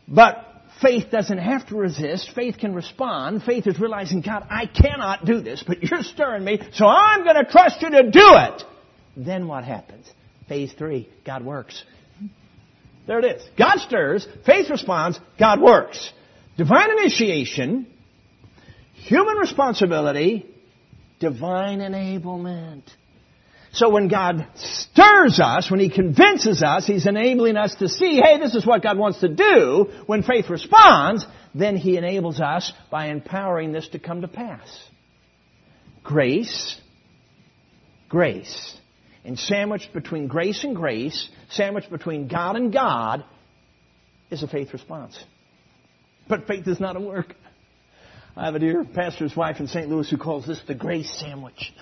But faith doesn't have to resist. Faith can respond. Faith is realizing, God, I cannot do this, but you're stirring me, so I'm going to trust you to do it. Then what happens? Phase three, God works. There it is. God stirs, faith responds, God works. Divine initiation, human responsibility, divine enablement. So when God stirs us, when He convinces us, He's enabling us to see, hey, this is what God wants to do. When faith responds, then He enables us by empowering this to come to pass. Grace, grace. And sandwiched between grace and grace, sandwiched between God and God, is a faith response. But faith is not a work. I have a dear pastor's wife in Saint Louis who calls this the grace sandwich.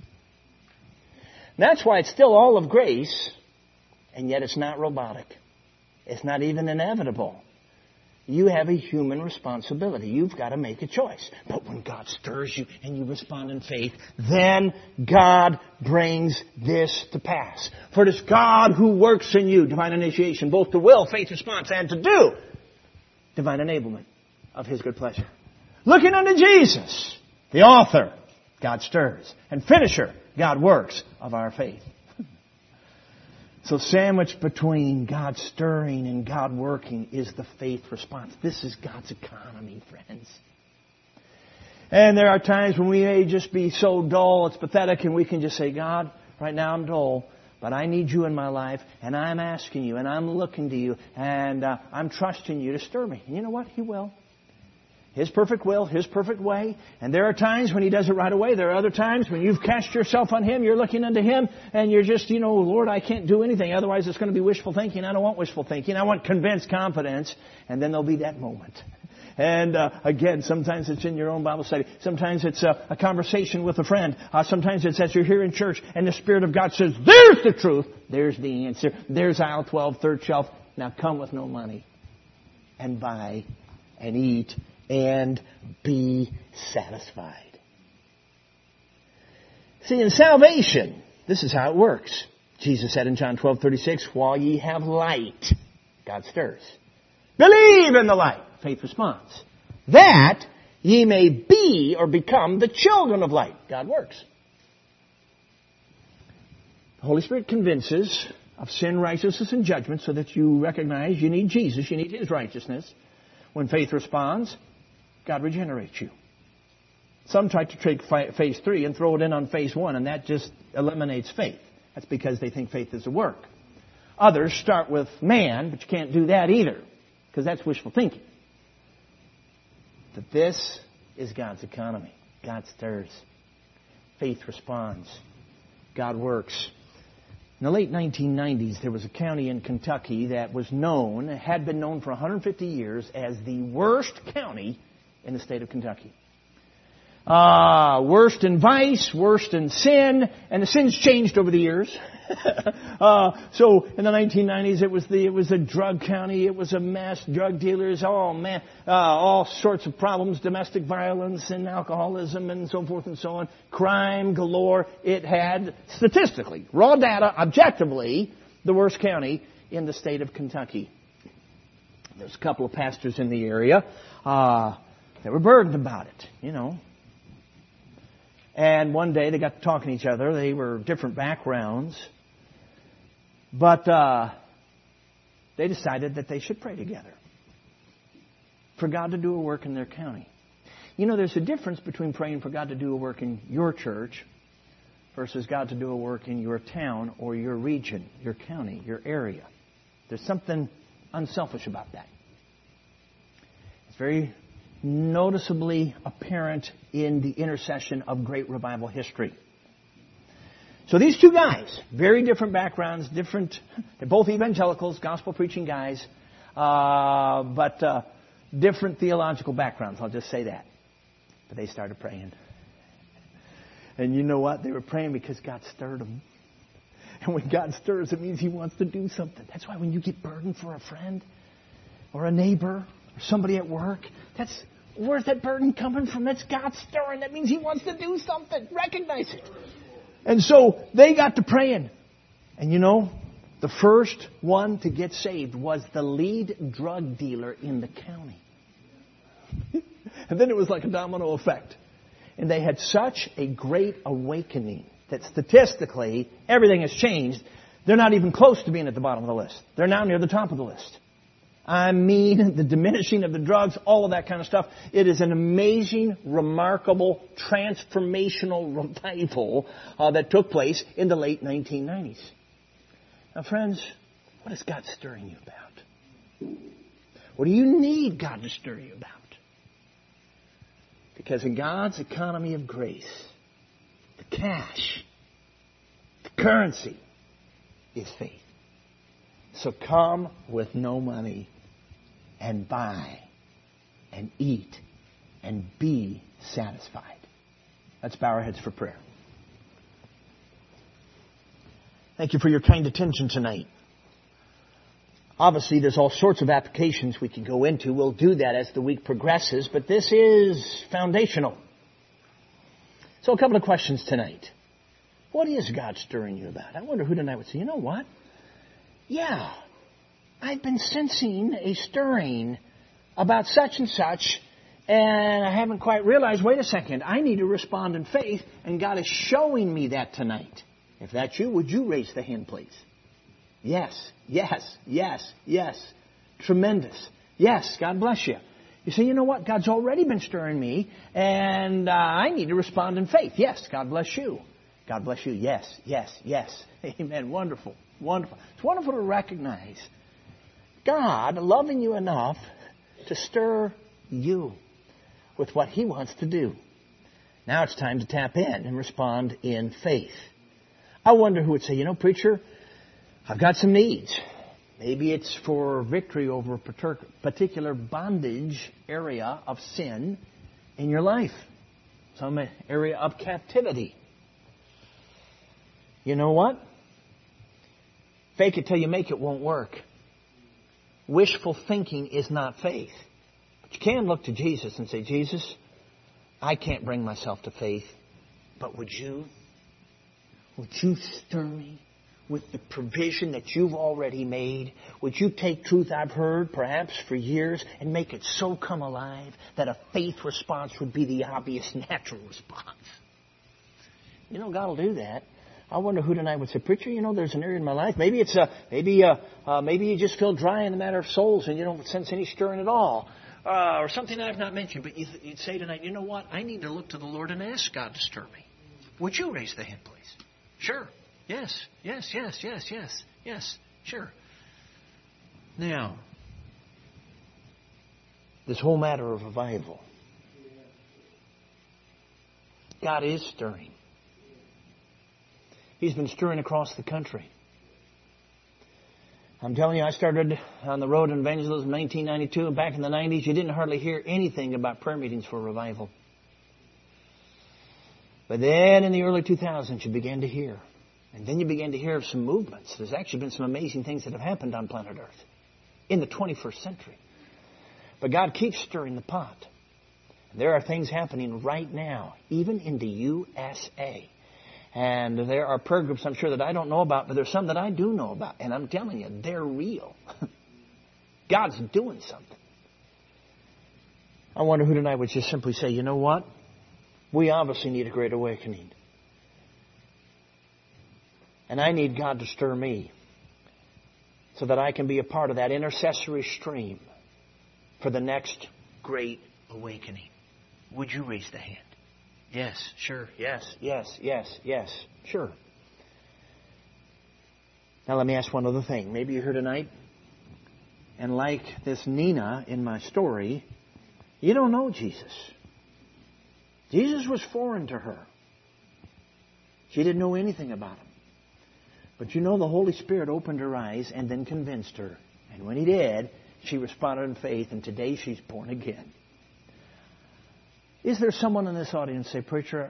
That's why it's still all of grace, and yet it's not robotic. It's not even inevitable. You have a human responsibility. You've got to make a choice. But when God stirs you and you respond in faith, then God brings this to pass. For it is God who works in you, divine initiation, both to will, faith response, and to do divine enablement of His good pleasure. Looking unto Jesus, the author, God stirs, and finisher, God works of our faith. So sandwiched between God stirring and God working is the faith response. This is God's economy, friends. And there are times when we may just be so dull, it's pathetic, and we can just say, God, right now I'm dull, but I need you in my life, and I'm asking you, and I'm looking to you, and uh, I'm trusting you to stir me. And you know what? He will. His perfect will, His perfect way. And there are times when He does it right away. There are other times when you've cast yourself on Him, you're looking unto Him, and you're just, you know, Lord, I can't do anything. Otherwise it's going to be wishful thinking. I don't want wishful thinking. I want convinced confidence. And then there'll be that moment. And uh, again, sometimes it's in your own Bible study. Sometimes it's uh, a conversation with a friend. Uh, sometimes it's as you're here in church and the Spirit of God says, there's the truth. There's the answer. There's aisle twelve, third shelf. Now come with no money and buy and eat and be satisfied. See, in salvation, this is how it works. Jesus said in John twelve thirty-six, while ye have light, God stirs. Believe in the light. Faith responds. That ye may be or become the children of light. God works. The Holy Spirit convinces of sin, righteousness, and judgment so that you recognize you need Jesus, you need His righteousness. When faith responds, God regenerates you. Some try to take phase three and throw it in on phase one, and that just eliminates faith. That's because they think faith is a work. Others start with man, but you can't do that either, because that's wishful thinking. But this is God's economy. God stirs. Faith responds. God works. In the late nineteen nineties, there was a county in Kentucky that was known, had been known for one hundred fifty years, as the worst county in the state of Kentucky. Uh, worst in vice, worst in sin, and the sin's changed over the years. uh, so in the nineteen nineties, it was the it was a drug county. It was a mess. Drug dealers, oh man, uh, all sorts of problems, domestic violence and alcoholism and so forth and so on. Crime galore. It had statistically, raw data, objectively, the worst county in the state of Kentucky. There's a couple of pastors in the area. Uh, they were burdened about it, you know. And one day they got to talking to each other. They were different backgrounds. But uh, they decided that they should pray together for God to do a work in their county. You know, there's a difference between praying for God to do a work in your church versus God to do a work in your town or your region, your county, your area. There's something unselfish about that. It's very noticeably apparent in the intercession of great revival history. So these two guys, very different backgrounds, different, they're both evangelicals, gospel preaching guys, uh, but uh, different theological backgrounds, I'll just say that. But they started praying. And you know what? They were praying because God stirred them. And when God stirs, it means He wants to do something. That's why when you get burdened for a friend or a neighbor or somebody at work, that's, where's that burden coming from? That's God stirring. That means He wants to do something. Recognize it. And so they got to praying. And you know, The first one to get saved was the lead drug dealer in the county. And then it was like a domino effect. And they had such a great awakening that statistically everything has changed. They're not even close to being at the bottom of the list. They're now near the top of the list. I mean, the diminishing of the drugs, all of that kind of stuff. It is an amazing, remarkable, transformational revival uh, that took place in the late nineteen nineties. Now, friends, what is God stirring you about? What do you need God to stir you about? Because in God's economy of grace, the cash, the currency is faith. So come with no money and buy and eat and be satisfied. Let's bow our heads for prayer. Thank you for your kind attention tonight. Obviously, there's all sorts of applications we can go into. We'll do that as the week progresses, but this is foundational. So a couple of questions tonight. What is God stirring you about? I wonder who tonight would say, you know what? Yeah, I've been sensing a stirring about such and such, and I haven't quite realized, wait a second, I need to respond in faith, and God is showing me that tonight. If that's you, would you raise the hand, please? Yes, yes, yes, yes. Tremendous. Yes, God bless you. You say, you know what? God's already been stirring me, and uh, I need to respond in faith. Yes, God bless you. God bless you. Yes, yes, yes. Amen. Wonderful, wonderful. It's wonderful to recognize God loving you enough to stir you with what He wants to do. Now it's time to tap in and respond in faith. I wonder who would say, you know, preacher, I've got some needs. Maybe it's for victory over a particular bondage area of sin in your life. Some area of captivity. You know what? Fake it till you make it won't work. Wishful thinking is not faith. But you can look to Jesus and say, Jesus, I can't bring myself to faith, but would you? Would you stir me with the provision that you've already made? Would you take truth I've heard, perhaps for years, and make it so come alive that a faith response would be the obvious natural response? You know, God will do that. I wonder who tonight would say, preacher, you know, there's an area in my life. Maybe it's a, maybe uh, uh, maybe you just feel dry in the matter of souls and you don't sense any stirring at all. Uh, or something I've not mentioned. But you'd say tonight, you know what? I need to look to the Lord and ask God to stir me. Would you raise the hand, please? Sure. Yes, yes, yes, yes, yes, yes, sure. Now, this whole matter of revival. God is stirring. He's been stirring across the country. I'm telling you, I started on the road in evangelism in nineteen ninety-two, and back in the nineties, you didn't hardly hear anything about prayer meetings for revival. But then in the early two thousands, you began to hear. And then you began to hear of some movements. There's actually been some amazing things that have happened on planet Earth in the twenty-first century. But God keeps stirring the pot. There are things happening right now, even in the U S A. And there are prayer groups, I'm sure, that I don't know about, but there's some that I do know about. And I'm telling you, they're real. God's doing something. I wonder who tonight would just simply say, you know what? We obviously need a great awakening. And I need God to stir me so that I can be a part of that intercessory stream for the next great awakening. Would you raise the hand? Yes, sure, yes, yes, yes, yes, sure. Now let me ask one other thing. Maybe you're here tonight, and like this Nina in my story, you don't know Jesus. Jesus was foreign to her. She didn't know anything about him. But you know, the Holy Spirit opened her eyes and then convinced her. And when He did, she responded in faith, and today she's born again. Is there someone in this audience say, preacher,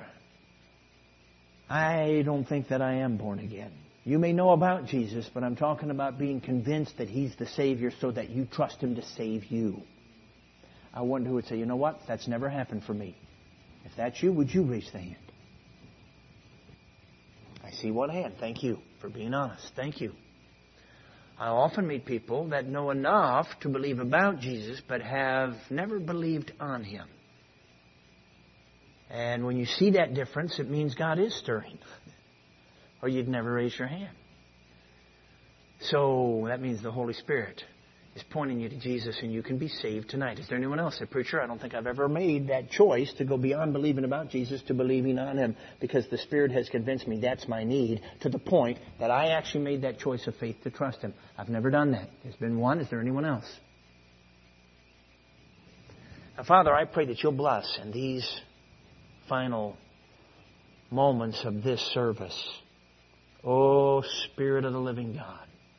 I don't think that I am born again. You may know about Jesus, but I'm talking about being convinced that He's the Savior so that you trust Him to save you. I wonder who would say, you know what? That's never happened for me. If that's you, would you raise the hand? I see one hand. Thank you for being honest. Thank you. I often meet people that know enough to believe about Jesus, but have never believed on Him. And when you see that difference, it means God is stirring. Or you'd never raise your hand. So that means the Holy Spirit is pointing you to Jesus, and you can be saved tonight. Is there anyone else? Say, preacher, I don't think I've ever made that choice to go beyond believing about Jesus to believing on Him, because the Spirit has convinced me that's my need, to the point that I actually made that choice of faith to trust Him. I've never done that. There's been one. Is there anyone else? Now, Father, I pray that You'll bless in these final moments of this service. Oh, Spirit of the living God.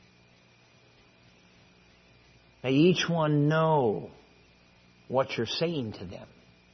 May each one know what You're saying to them.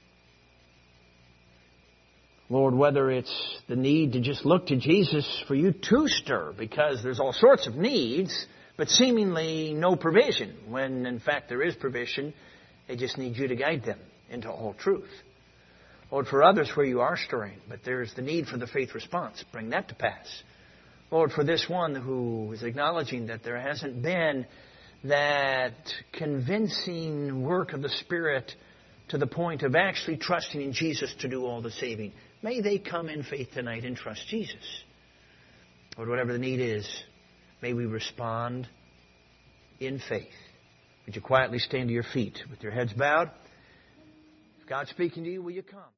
Lord, whether it's the need to just look to Jesus for You to stir, because there's all sorts of needs, but seemingly no provision, when in fact there is provision. They just need You to guide them into all truth. Lord, for others where You are stirring, but there's the need for the faith response. Bring that to pass. Lord, for this one who is acknowledging that there hasn't been that convincing work of the Spirit to the point of actually trusting in Jesus to do all the saving, may they come in faith tonight and trust Jesus. Lord, whatever the need is, may we respond in faith. Would you quietly stand to your feet with your heads bowed? If God's speaking to you, will you come?